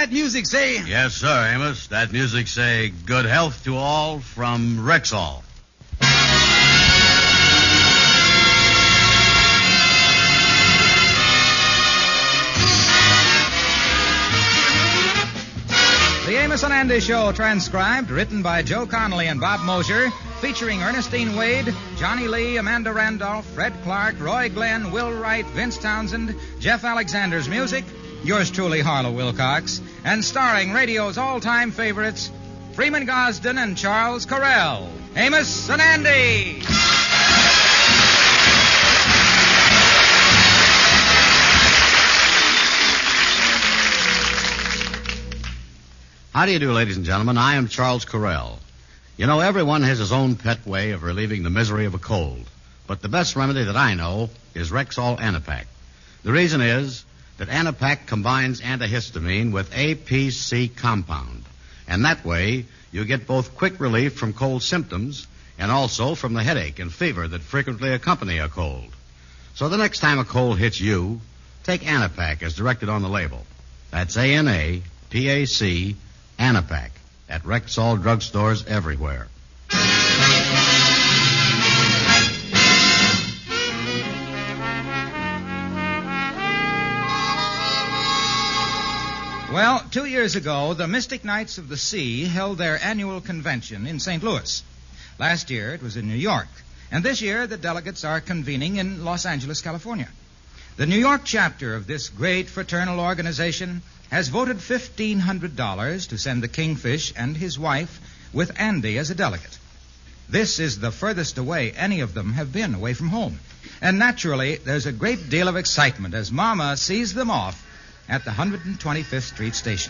that music say? Yes, sir, Amos. That music say good health to all from Rexall. The Amos and Andy Show, transcribed, written by Joe Connolly and Bob Mosier, featuring Ernestine Wade, Johnny Lee, Amanda Randolph, Fred Clark, Roy Glenn, Will Wright, Vince Townsend, Jeff Alexander's music, yours truly, Harlow Wilcox, and starring radio's all-time favorites, Freeman Gosden and Charles Correll. Amos and Andy! How do you do, ladies and gentlemen? I am Charles Correll. You know, everyone has his own pet way of relieving the misery of a cold. But the best remedy that I know is Rexall Anapac. The reason is that Anapac combines antihistamine with APC compound. And that way, you get both quick relief from cold symptoms and also from the headache and fever that frequently accompany a cold. So the next time a cold hits you, take Anapac as directed on the label. That's ANAPAC, Anapac, at Rexall drugstores everywhere. Well, 2 years ago, the Mystic Knights of the Sea held their annual convention in St. Louis. Last year, it was in New York. And this year, the delegates are convening in Los Angeles, California. The New York chapter of this great fraternal organization has voted $1,500 to send the Kingfish and his wife with Andy as a delegate. This is the furthest away any of them have been away from home. And naturally, there's a great deal of excitement as Mama sees them off at the 125th Street station.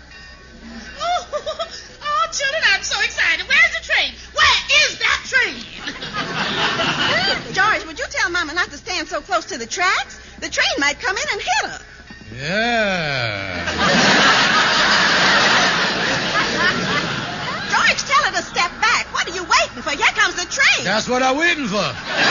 Oh, children, I'm so excited. Where's the train? Where is that train? George, would you tell Mama not to stand so close to the tracks? The train might come in and hit her. Yeah. George, tell her to step back. What are you waiting for? Here comes the train. That's what I'm waiting for.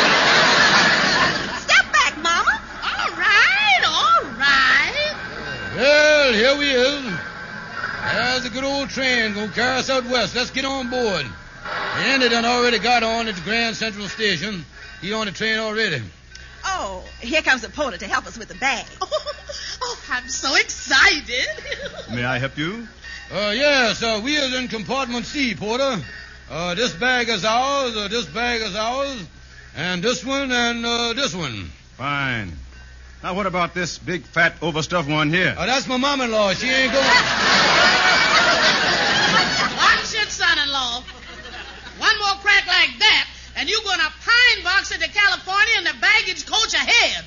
Step back, Mama. All right. Well, here we is. There's a good old train gonna carry us out west. Let's get on board. Andy done already got on at the Grand Central Station. He on the train already. Oh, here comes the porter to help us with the bag. Oh, I'm so excited. May I help you? Yes, we is in compartment C, porter. This bag is ours, this bag is ours, and this one, and this one. Fine. Now, what about this big, fat, overstuffed one here? That's my mom-in-law. She ain't going... Watch it, son-in-law. One more crack like that, and you're going to pine box it to California in the baggage coach ahead.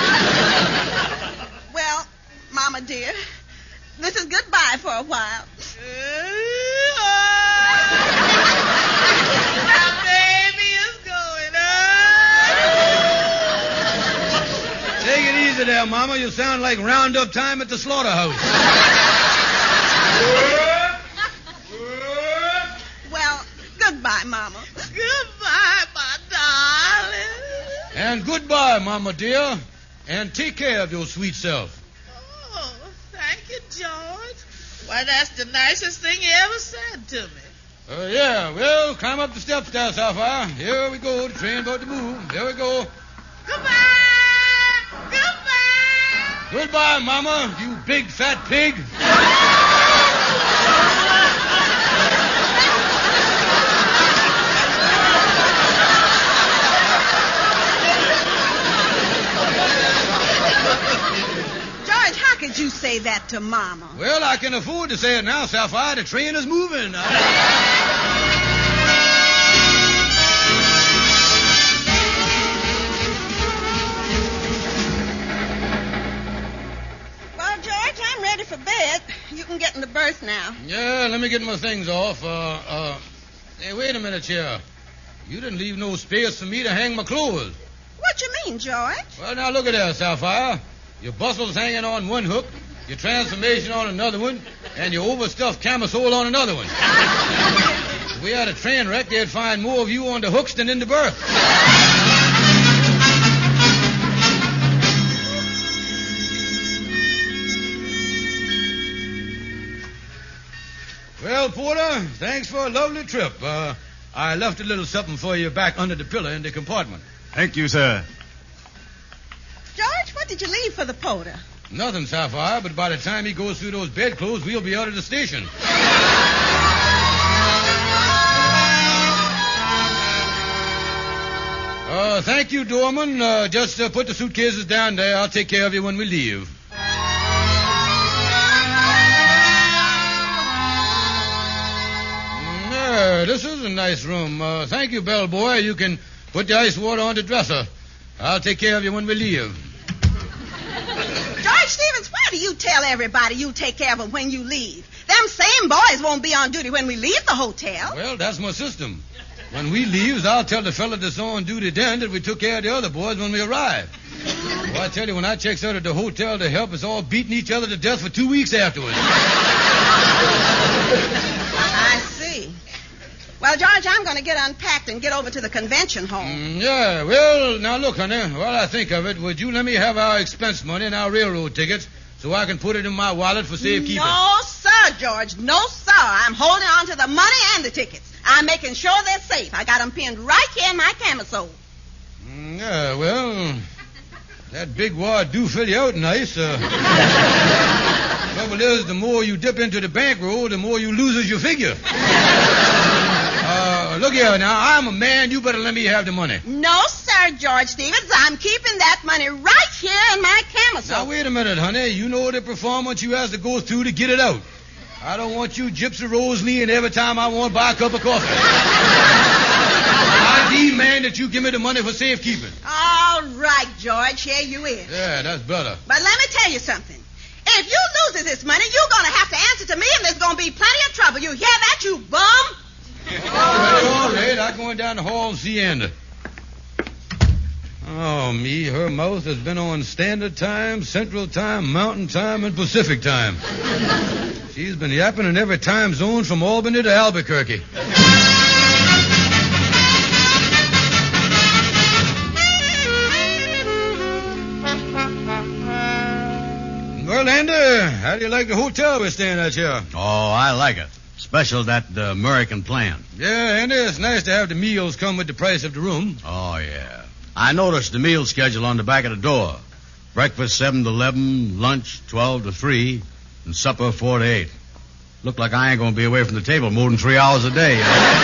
Well, Mama dear, this is goodbye for a while. My baby is going up. Take it easy there, Mama. You sound like roundup time at the slaughterhouse. Well, goodbye, Mama. Goodbye, my darling. And goodbye, Mama dear. And take care of your sweet self. Oh, thank you, George. Why, that's the nicest thing you ever said to me. Yeah, well, climb up the steps there, Sapphire. Here we go. The train about to move. Here we go. Goodbye. Goodbye. Goodbye, Mama, you big fat pig. George, how could you say that to Mama? Well, I can afford to say it now, Sapphire. The train is moving. Well, George, I'm ready for bed. You can get in the berth now. Yeah, let me get my things off. Hey, wait a minute here. You didn't leave no space for me to hang my clothes. What you mean, George? Well, now look at that, Sapphire. Your bustle's hanging on one hook, your transformation on another one, and your overstuffed camisole on another one. If we had a train wreck, they'd find more of you on the hooks than in the berth. porter. Thanks for a lovely trip. I left a little something for you back under the pillow in the compartment. Thank you, sir. George, what did you leave for the porter? Nothing, Sapphire, but by the time he goes through those bedclothes, we'll be out of the station. Thank you, doorman. Just put the suitcases down there. I'll take care of you when we leave. This is a nice room. Thank you, bellboy. You can put the ice water on the dresser. I'll take care of you when we leave. George Stevens, why do you tell everybody you'll take care of them when you leave? Them same boys won't be on duty when we leave the hotel. Well, that's my system. When we leaves, I'll tell the fella that's on duty then that we took care of the other boys when we arrive. Well, I tell you, when I checks out at the hotel to help, us all beating each other to death for 2 weeks afterwards. I see. Well, George, I'm going to get unpacked and get over to the convention hall. Yeah, well, now look, honey, while I think of it, would you let me have our expense money and our railroad tickets so I can put it in my wallet for safekeeping? No, sir, George. No, sir. I'm holding on to the money and the tickets. I'm making sure they're safe. I got them pinned right here in my camisole. Yeah, well, that big wad do fill you out nice. Trouble is, the more you dip into the bankroll, the more you loses your figure. Look here, now, I'm a man. You better let me have the money. No, sir, George Stevens. I'm keeping that money right here in my camisole. Now, wait a minute, honey. You know the performance you has to go through to get it out. I don't want you gypsy Rosalie and every time I want to buy a cup of coffee. I demand that you give me the money for safekeeping. All right, George. Here you is. Yeah, that's better. But let me tell you something. If you loses this money, you're going to have to answer to me, and there's going to be plenty of trouble. You hear that, you bum? All right. I'm going down the hall and see Anna. Oh, me, her mouth has been on Standard Time, Central Time, Mountain Time, and Pacific Time. She's been yapping in every time zone from Albany to Albuquerque. Well, Andy, how do you like the hotel we're staying at here? Oh, I like it. Special that American plan. Yeah, Andy, it's nice to have the meals come with the price of the room. Oh, yeah. I noticed the meal schedule on the back of the door. Breakfast 7 to 11, lunch 12 to 3, and supper 4 to 8. Look like I ain't going to be away from the table more than 3 hours a day.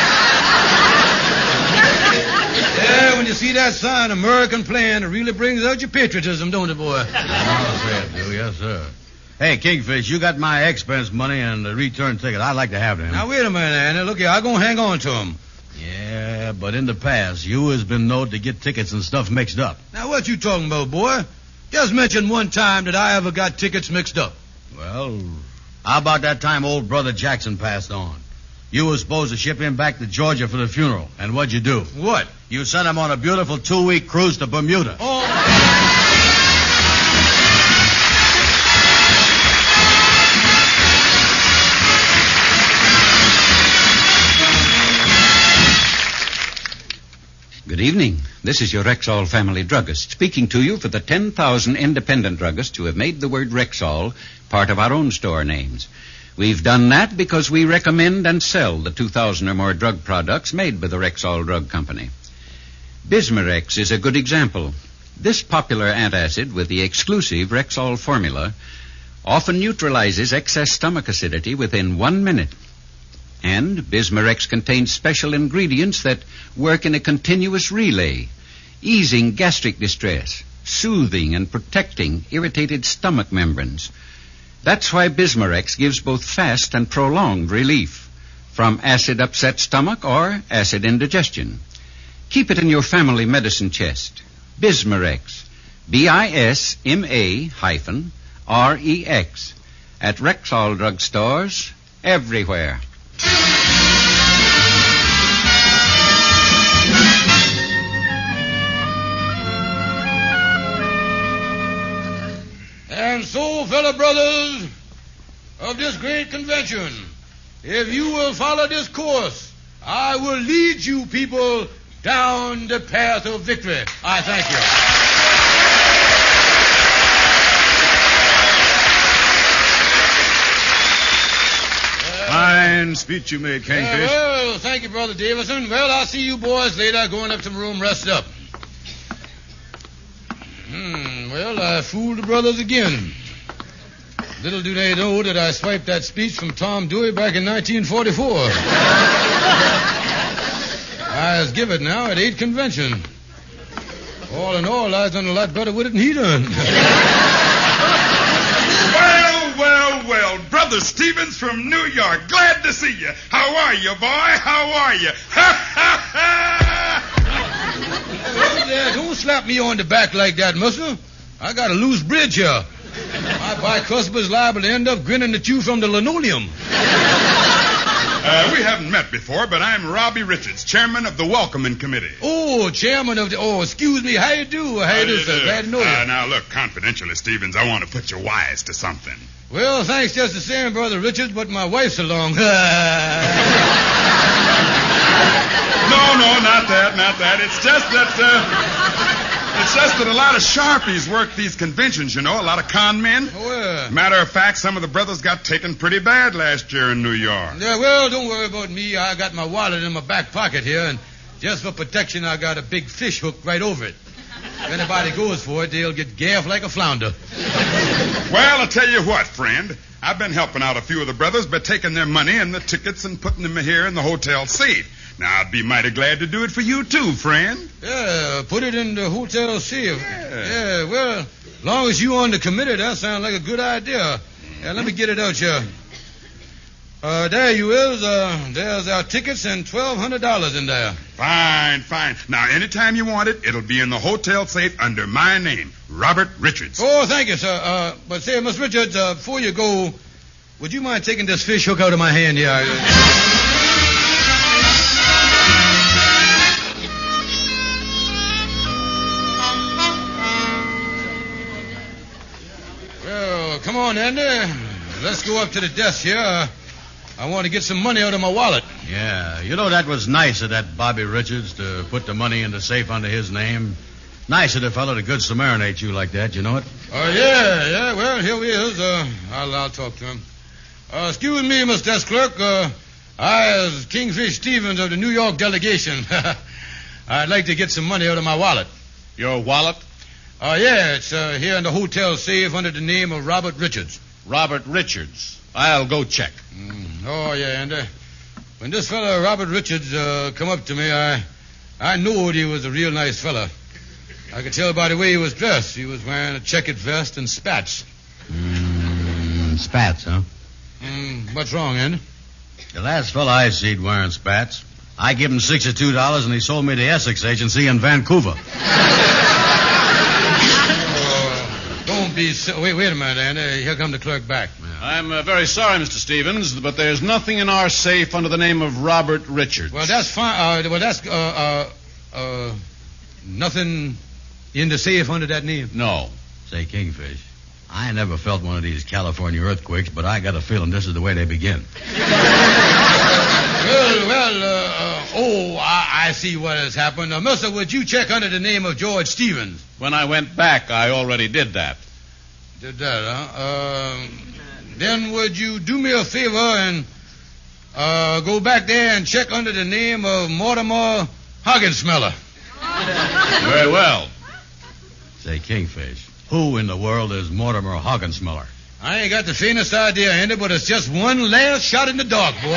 Yeah, when you see that sign, American Plan, it really brings out your patriotism, don't it, boy? Oh, say it do, yes, sir. Hey, Kingfish, you got my expense money and the return ticket. I'd like to have them. Now, wait a minute, Andy. Look here, I'm going to hang on to them. Yeah, but in the past, you has been known to get tickets and stuff mixed up. Now, what you talking about, boy? Just mention one time that I ever got tickets mixed up. Well, how about that time old brother Jackson passed on? You were supposed to ship him back to Georgia for the funeral, and what'd you do? What? You sent him on a beautiful 2-week cruise to Bermuda. Oh. Good evening. This is your Rexall family druggist speaking to you for the 10,000 independent druggists who have made the word Rexall part of our own store names. We've done that because we recommend and sell the 2,000 or more drug products made by the Rexall Drug Company. Bismarex is a good example. This popular antacid with the exclusive Rexall formula often neutralizes excess stomach acidity within 1 minute. And Bismarex contains special ingredients that work in a continuous relay, easing gastric distress, soothing and protecting irritated stomach membranes. That's why Bismarex gives both fast and prolonged relief from acid-upset stomach or acid indigestion. Keep it in your family medicine chest. Bismarex, BISMA-REX, at Rexall drugstores everywhere. And so, fellow brothers of this great convention, if you will follow this course, I will lead you people down the path of victory. I thank you. Fine fine speech you made, Kingfish. Well, thank you, Brother Davison. Well, I'll see you boys later. Going up to my room, rest up. Well, I fooled the brothers again. Little do they know that I swiped that speech from Tom Dewey back in 1944. I was give it now at 8 convention. All in all, I've done a lot better with it than he done. Well, Brother Stevens from New York. Glad to see you. How are you, boy? How are you? Well, don't slap me on the back like that, mister. I got a loose bridge here. My bicuspid's liable to end up grinning at you from the linoleum. We haven't met before, but I'm Robbie Richards, chairman of the Welcoming Committee. Oh, chairman of the... Oh, excuse me. How you do? How you do, sir? Glad to know you. Now, look, confidentially, Stevens, I want to put you wise to something. Well, thanks just the same, Brother Richards, but my wife's along. No, not that. It's just that a lot of sharpies work these conventions, you know, a lot of con men. Oh, yeah. Matter of fact, some of the brothers got taken pretty bad last year in New York. Yeah, well, don't worry about me. I got my wallet in my back pocket here, and just for protection, I got a big fish hook right over it. If anybody goes for it, they'll get gaffed like a flounder. Well, I'll tell you what, friend. I've been helping out a few of the brothers by taking their money and the tickets and putting them here in the hotel safe. Now, I'd be mighty glad to do it for you, too, friend. Yeah, put it in the hotel safe. Yeah, well, as long as you on the committee, that sounds like a good idea. Yeah, let me get it out here. There you is. There's our tickets and $1,200 in there. Fine. Now, anytime you want it, it'll be in the hotel safe under my name, Robert Richards. Oh, thank you, sir. But say, Miss Richards, before you go, would you mind taking this fish hook out of my hand here? Well, come on, Andy. Let's go up to the desk here. I want to get some money out of my wallet. Yeah, you know, that was nice of that Bobby Richards to put the money in the safe under his name. Nice of the fellow to good Samarinate you like that, you know it? Oh, yeah. Well, here he is. I'll talk to him. Excuse me, Miss Desk Clerk. I is Kingfish Stevens of the New York delegation. I'd like to get some money out of my wallet. Your wallet? Yeah, it's here in the hotel safe under the name of Robert Richards. Robert Richards. I'll go check. Oh, yeah, and when this fella, Robert Richards, come up to me, I knew he was a real nice fella. I could tell by the way he was dressed. He was wearing a checkered vest and spats. Spats, huh? What's wrong, Andy? The last fella I seed wearing spats, I give him $62 and he sold me the Essex agency in Vancouver. Don't be so... Wait a minute, Andy. Here come the clerk back. I'm very sorry, Mr. Stevens, but there's nothing in our safe under the name of Robert Richards. Well, that's fine. Nothing in the safe under that name? No. Say, Kingfish, I never felt one of these California earthquakes, but I got a feeling this is the way they begin. I see what has happened. Mister, would you check under the name of George Stevens? When I went back, I already did that. Did that, huh? Then would you do me a favor and go back there and check under the name of Mortimer Hoggensmeller? Very well. Say, Kingfish, who in the world is Mortimer Hoggensmeller? I ain't got the faintest idea, Andy, but it's just one last shot in the dark, boy.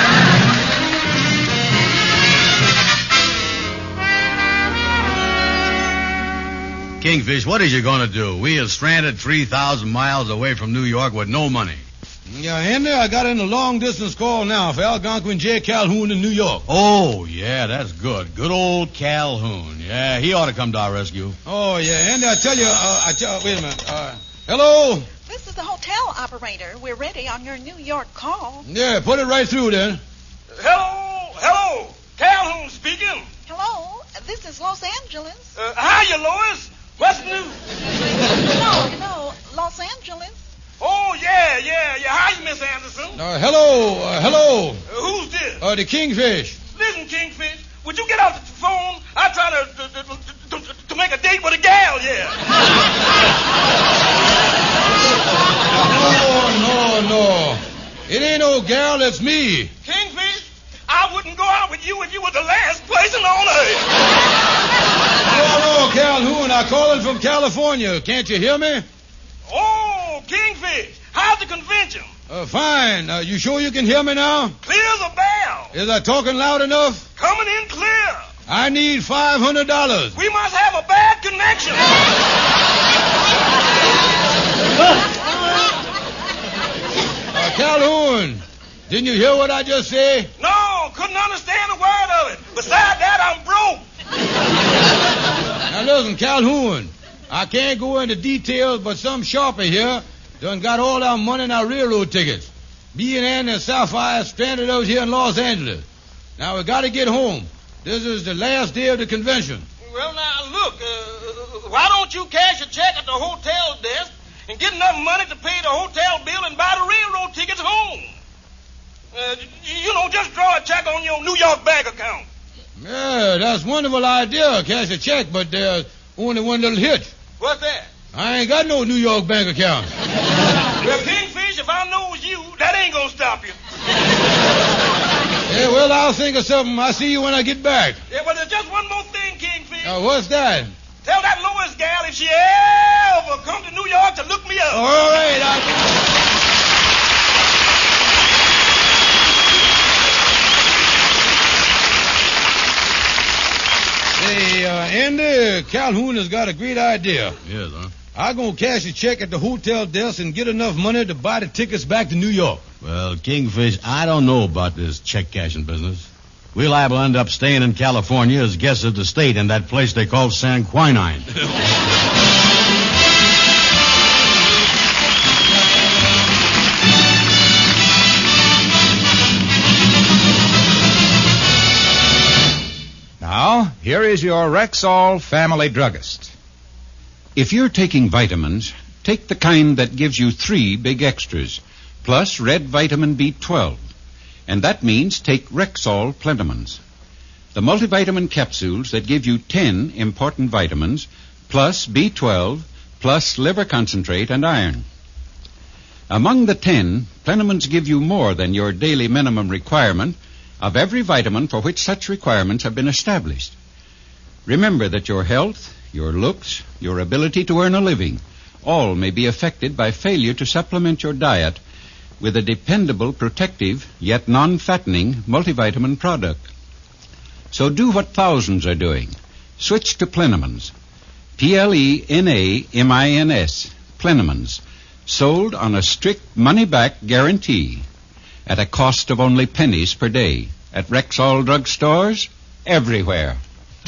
Kingfish, what is you going to do? We are stranded 3,000 miles away from New York with no money. Yeah, Andy, I got in a long-distance call now for Algonquin J. Calhoun in New York. Oh, yeah, that's good. Good old Calhoun. Yeah, he ought to come to our rescue. Oh, yeah, Andy, I tell you, wait a minute. Hello? This is the hotel operator. We're ready on your New York call. Yeah, put it right through then. Hello. Calhoun speaking. Hello, this is Los Angeles. Hiya, Lois. What's new? No, Los Angeles. Oh, yeah. Hiya, Miss Anderson. Hello. Who's this? The Kingfish. Listen, Kingfish, would you get off the phone? I'm trying to make a date with a gal, yeah. No. It ain't no gal, it's me. Kingfish, I wouldn't go out with you if you were the last person on earth. Hello, Calhoun. I'm calling from California. Can't you hear me? Oh, Kingfish, how's the convention? Fine. You sure you can hear me now? Clear as a bell. Is I talking loud enough? Coming in clear. I need $500. We must have a bad connection. Calhoun, didn't you hear what I just said? No, couldn't understand a word of it. Besides that, I'm broke. Now listen, Calhoun, I can't go into details, but some sharper here done got all our money and our railroad tickets. Me and Ann and Sapphire stranded out here in Los Angeles. Now we got to get home. This is the last day of the convention. Well, now, look, why don't you cash a check at the hotel desk and get enough money to pay the hotel bill and buy the railroad tickets home? Just draw a check on your New York bank account. Yeah, that's a wonderful idea, cash a check, but there's only one little hitch. What's that? I ain't got no New York bank account. Well, Kingfish, if I knows you, that ain't gonna stop you. Yeah, well, I'll think of something. I'll see you when I get back. Yeah, well, there's just one more thing, Kingfish. What's that? Tell that Lois gal if she ever come to New York to look me up. All right, Hey, Andy, Calhoun has got a great idea. Yes, huh? I'm going to cash a check at the hotel desk and get enough money to buy the tickets back to New York. Well, Kingfish, I don't know about this check cashing business. We're liable to end up staying in California as guests of the state in that place they call San Quinine. Now, here is your Rexall family druggist. If you're taking vitamins, take the kind that gives you 3 big extras, plus red vitamin B12. And that means take Rexall Plentimins. The multivitamin capsules that give you 10 important vitamins, plus B12, plus liver concentrate and iron. Among the 10, Plentimins give you more than your daily minimum requirement of every vitamin for which such requirements have been established. Remember that your health, your looks, your ability to earn a living, all may be affected by failure to supplement your diet with a dependable, protective, yet non-fattening multivitamin product. So do what thousands are doing. Switch to Plentimins. Plenamins. Plentimins. Sold on a strict money-back guarantee at a cost of only pennies per day at Rexall drugstores everywhere.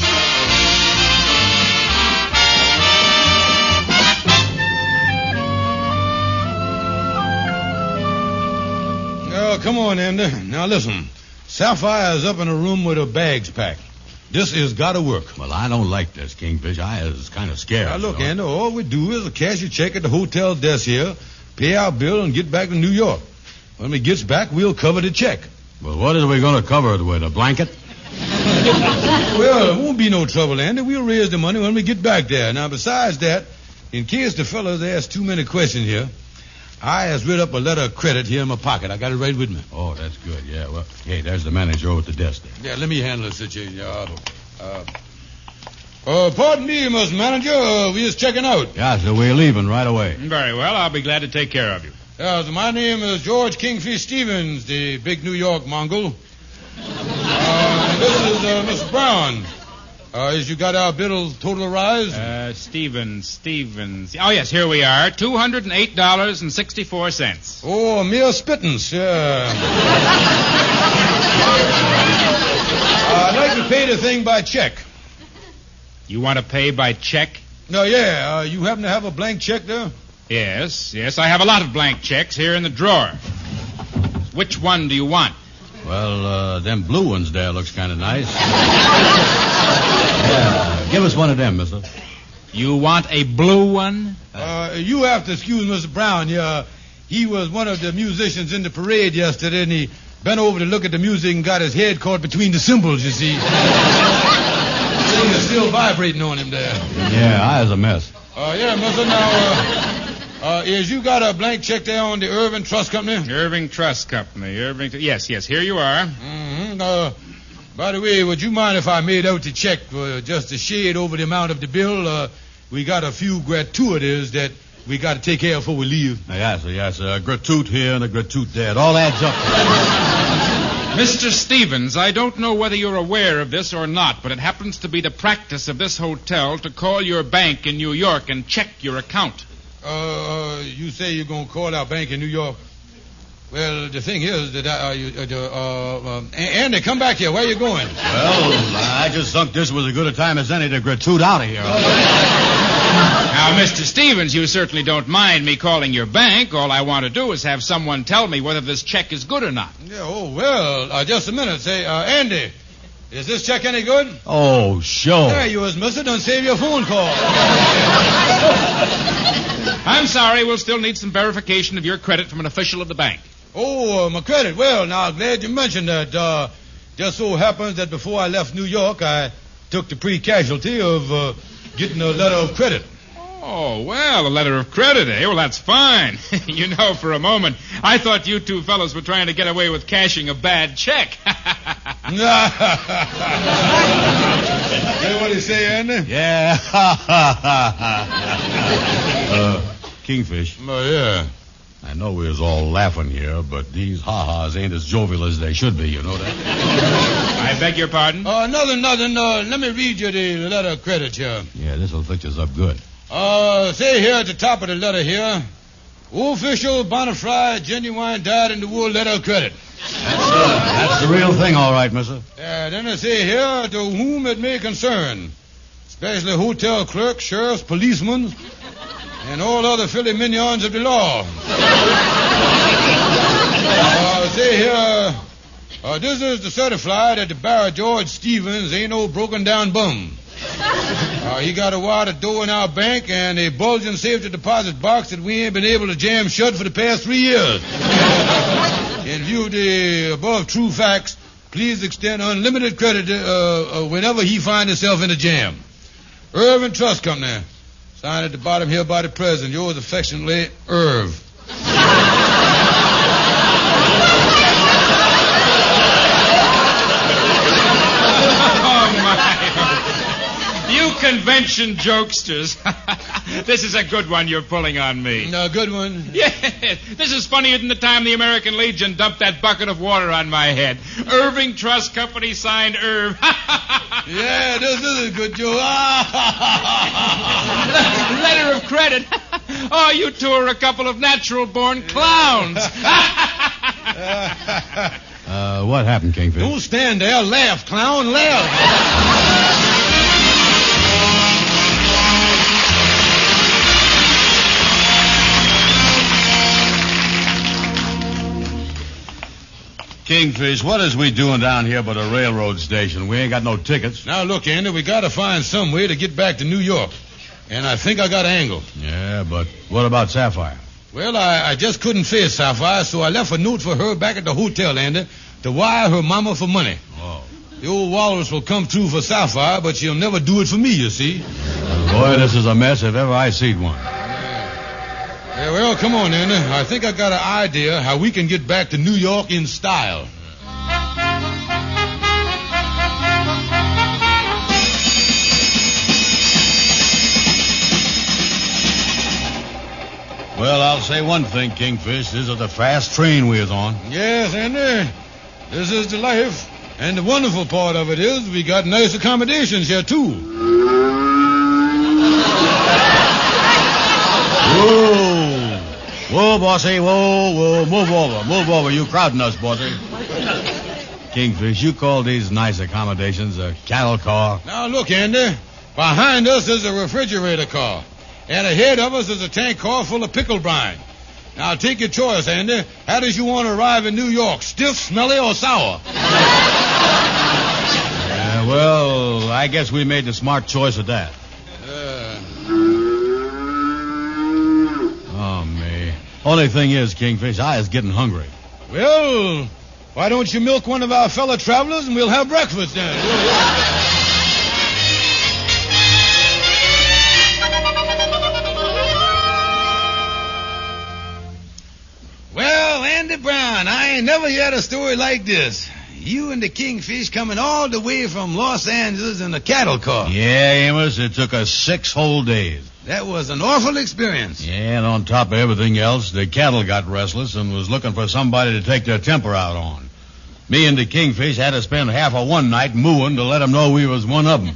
Oh, come on, Andy. Now listen. Sapphire's up in a room with her bags packed. This has got to work. Well, I don't like this, Kingfish. I is kind of scared. Now, look, Andy, all we do is cash a check at the hotel desk here, pay our bill, and get back to New York. When we gets back, we'll cover the check. Well, what are we going to cover it with, a blanket? Well, it won't be no trouble, Andy. We'll raise the money when we get back there. Now, besides that, in case the fellows ask too many questions here, I has writ up a letter of credit here in my pocket. I got it right with me. Oh, that's good. Yeah, well, hey, there's the manager over at the desk there. Yeah, let me handle the situation. Pardon me, Mr. Manager. We just checking out. Yeah, so we're leaving right away. Very well. I'll be glad to take care of you. Yeah, so my name is George Kingfish Stevens, the big New York Mongol. And this is Mr. Brown. As you got our bill totalized? Stevens. Oh, yes, here we are. $208.64. Oh, a mere spittance. I'd like to pay the thing by check. You want to pay by check? No, yeah. You happen to have a blank check there? Yes. I have a lot of blank checks here in the drawer. Which one do you want? Well, them blue ones there looks kind of nice. Yeah, give us one of them, mister. You want a blue one? You have to excuse Mr. Brown. He was one of the musicians in the parade yesterday, and he bent over to look at the music and got his head caught between the cymbals, you see. The thing is still vibrating on him there. Yeah, I was a mess. Yeah, mister, now, Is you got a blank check there on the Irving Trust Company? Irving Trust Company. Yes, here you are. Mm-hmm. By the way, would you mind if I made out the check for just a shade over the amount of the bill? We got a few gratuities that we got to take care of before we leave. Yes. A gratuit here and a gratuit there. It all adds up. Mr. Stevens, I don't know whether you're aware of this or not, but it happens to be the practice of this hotel to call your bank in New York and check your account. You say you're going to call our bank in New York? Well, the thing is that Andy, come back here. Where are you going? Well, I just thought this was as good a time as any to gratuit out of here. Now, Mr. Stevens, you certainly don't mind me calling your bank. All I want to do is have someone tell me whether this check is good or not. Yeah, just a minute. Say, Andy, is this check any good? Oh, sure. There you is, mister. Don't save your phone call. I'm sorry. We'll still need some verification of your credit from an official of the bank. Oh, my credit. Well, now, glad you mentioned that. Just so happens that before I left New York, I took the pre-casualty of getting a letter of credit. Oh, well, a letter of credit, eh? Well, that's fine. You know, for a moment, I thought you two fellows were trying to get away with cashing a bad check. What do you say, Andy? Yeah. Kingfish. Oh, yeah. I know we was all laughing here, but these ha-has ain't as jovial as they should be, you know that? I beg your pardon? Nothing. Let me read you the letter of credit here. Yeah, this'll fix us up good. Say here at the top of the letter here, official bona fide genuine dyed in the wool letter of credit. That's the real thing, all right, mister. Then I say here, to whom it may concern, especially hotel clerks, sheriffs, policemen, and all other filthy minions of the law. Say here, this is to certify that the Barry George Stevens ain't no broken down bum. He got a wire to door in our bank and a bulging safety deposit box that we ain't been able to jam shut for the past 3 years. In view of the above true facts, please extend unlimited credit whenever he finds himself in a jam. Irving Trust Company. Signed at the bottom here by the president. Yours affectionately, Irv. You convention jokesters. This is a good one you're pulling on me. No, good one. Yeah, this is funnier than the time the American Legion dumped that bucket of water on my head. Irving Trust Company signed Irv. Yeah, this is a good joke. Letter of credit. Oh, you two are a couple of natural-born clowns. What happened, Kingfish? Don't stand there. Laugh, clown, laugh. Kingfish, what is we doing down here but a railroad station? We ain't got no tickets. Now, look, Andy, we got to find some way to get back to New York. And I think I got an angle. Yeah, but what about Sapphire? Well, I just couldn't face Sapphire, so I left a note for her back at the hotel, Andy, to wire her mama for money. Oh. The old walrus will come through for Sapphire, but she'll never do it for me, you see. Boy, this is a mess if ever I seen one. Yeah, well, come on, Andy. I think I got an idea how we can get back to New York in style. Well, I'll say one thing, Kingfish. This is the fast train we're on. Yes, Andy. This is the life. And the wonderful part of it is we got nice accommodations here, too. Whoa. Whoa, bossy. Whoa. Move over. You crowding us, bossy. Kingfish, you call these nice accommodations a cattle car? Now, look, Andy. Behind us is a refrigerator car. And ahead of us is a tank car full of pickle brine. Now, take your choice, Andy. How does you want to arrive in New York? Stiff, smelly, or sour? Well, I guess we made the smart choice of that. Oh, me. Only thing is, Kingfish, I is getting hungry. Well, why don't you milk one of our fellow travelers and we'll have breakfast then? ain't never heard a story like this. You and the Kingfish coming all the way from Los Angeles in a cattle car. Yeah, Amos, it took us 6 whole days. That was an awful experience. Yeah, and on top of everything else, the cattle got restless and was looking for somebody to take their temper out on. Me and the Kingfish had to spend half of one night mooing to let them know we was one of them.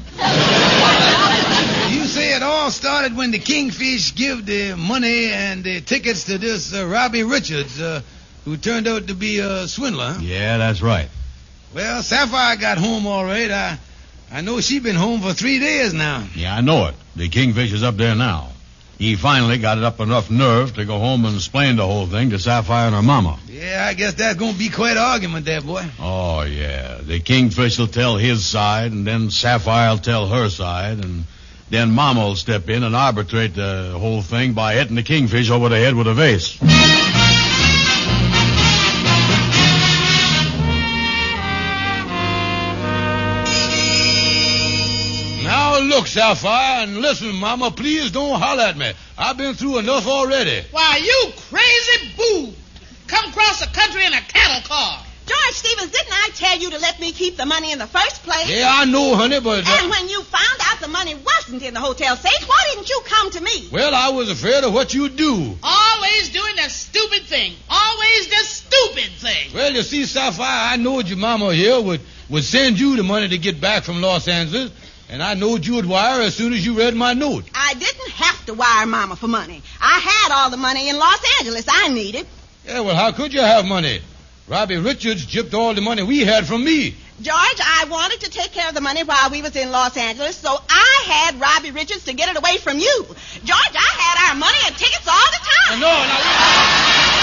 You say it all started when the Kingfish give the money and the tickets to this Robbie Richards, who turned out to be a swindler. Yeah, that's right. Well, Sapphire got home all right. I know she been home for 3 days now. Yeah, I know it. The Kingfish is up there now. He finally got it up enough nerve to go home and explain the whole thing to Sapphire and her mama. Yeah, I guess that's going to be quite an argument there, boy. Oh, yeah. The Kingfish will tell his side, and then Sapphire will tell her side, and then Mama will step in and arbitrate the whole thing by hitting the Kingfish over the head with a vase. Now look, Sapphire, and listen, Mama, please don't holler at me. I've been through enough already. Why, you crazy boo. Come across the country in a cattle car. George Stevens, didn't I tell you to let me keep the money in the first place? Yeah, I know, honey, but... And when you found out the money wasn't in the hotel safe, why didn't you come to me? Well, I was afraid of what you'd do. Always doing the stupid thing. Always the stupid thing. Well, you see, Sapphire, I knowed your mama here would send you the money to get back from Los Angeles, and I knowed you would wire as soon as you read my note. I didn't have to wire Mama for money. I had all the money in Los Angeles I needed. Yeah, well, how could you have money? Robbie Richards gypped all the money we had from me. George, I wanted to take care of the money while we was in Los Angeles, so I had Robbie Richards to get it away from you. George, I had our money and tickets all the time. No.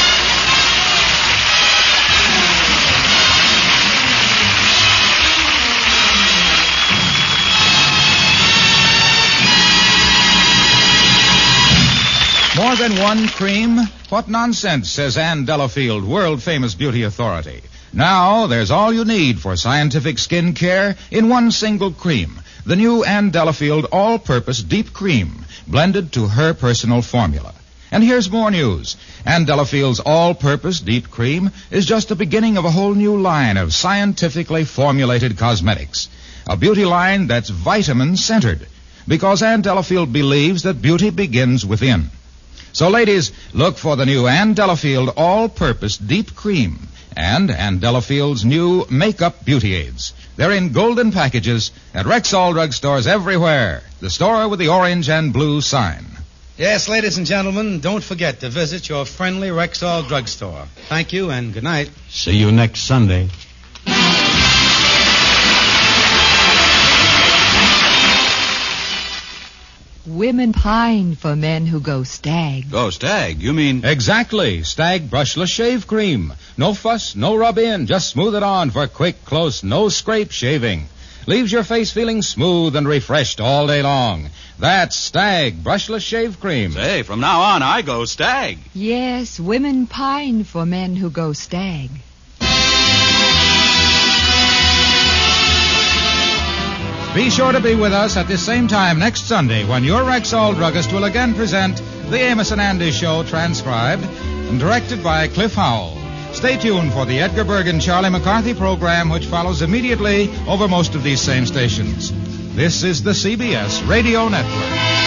More than one cream? What nonsense, says Ann Delafield, world-famous beauty authority. Now, there's all you need for scientific skin care in one single cream. The new Ann Delafield all-purpose deep cream, blended to her personal formula. And here's more news. Ann Delafield's all-purpose deep cream is just the beginning of a whole new line of scientifically formulated cosmetics. A beauty line that's vitamin-centered. Because Ann Delafield believes that beauty begins within. So, ladies, look for the new Ann Delafield all-purpose deep cream and Ann Delafield's new makeup beauty aids. They're in golden packages at Rexall drugstores everywhere. The store with the orange and blue sign. Yes, ladies and gentlemen, don't forget to visit your friendly Rexall drugstore. Thank you and good night. See you next Sunday. Women pine for men who go stag. Go stag? You mean... Exactly. Stag brushless shave cream. No fuss, no rub in. Just smooth it on for quick, close, no scrape shaving. Leaves your face feeling smooth and refreshed all day long. That's Stag brushless shave cream. Say, from now on, I go stag. Yes, women pine for men who go stag. Be sure to be with us at this same time next Sunday when your Rexall druggist will again present the Amos and Andy Show, transcribed and directed by Cliff Howell. Stay tuned for the Edgar Bergen Charlie McCarthy program, which follows immediately over most of these same stations. This is the CBS Radio Network.